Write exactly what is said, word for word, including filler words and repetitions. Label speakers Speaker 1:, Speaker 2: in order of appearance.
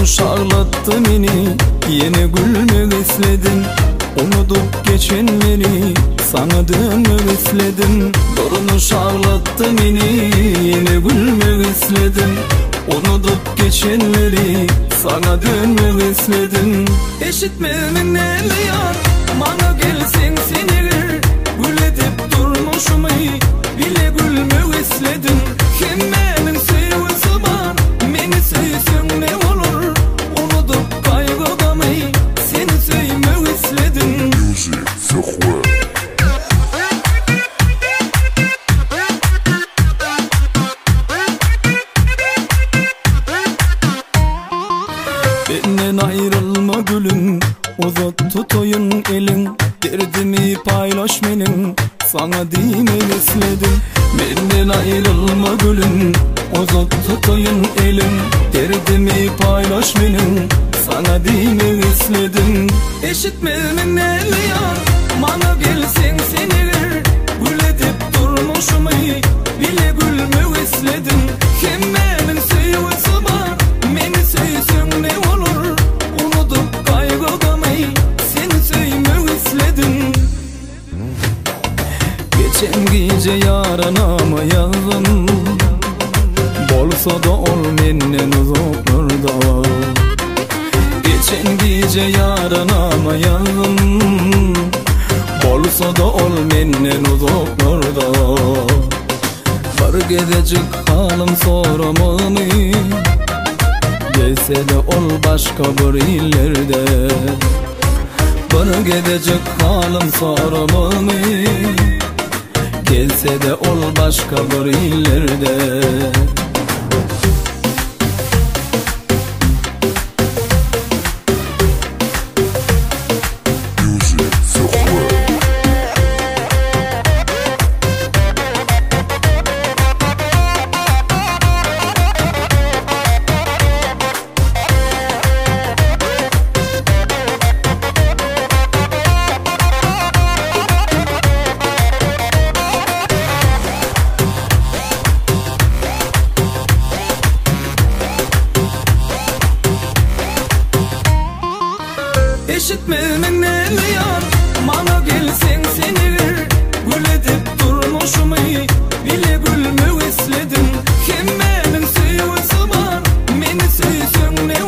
Speaker 1: Durmuş ağlattı beni, yine gülmek istedim. Unutup geçenleri, sana dönmek istedim. Durmuş ağlattı beni, yine gülmek istedim. Unutup geçenleri, sana dönmek istedim. Eşitmemin eli yar, bana gelsin seni gül edip durmuşum, bile gülmek istedim. Kim benim sevgisi var, beni sevsin ne olur. Unutup kaygıdamı, seni sevmek istedim. Benden ayrılma gülüm, uzat tutayım elin. Derdimi paylaş benim, sana demek istedim. Benden ayrılma gülüm, uzat tutayım elin. Derdimi paylaş benim, sana demek istedim. Eşitmemin eli yar, bana gelsin seni gül edip durmuşum, bile gülmek istedim. Kim benim sevgisi var, beni sevsin ne olur. Unutup kaygıdamı, seni sevmek istedim. Geçen gece yaranama yazdım, bolsa da ol menden uzaklarda. Geçen gece yaranama yazdım, bolsa da ol menden uzaklarda. Var gidecek halim soramamı, gelse de ol başka bir illerde. Var gidecek halim soramamı, gelse de ol başka bir illerde. Eşitmemin eli yar, bana gelsin seni gül edip durmuşum, bile gülmek istedim. Kim benim sevgisi var, beni sevsin ne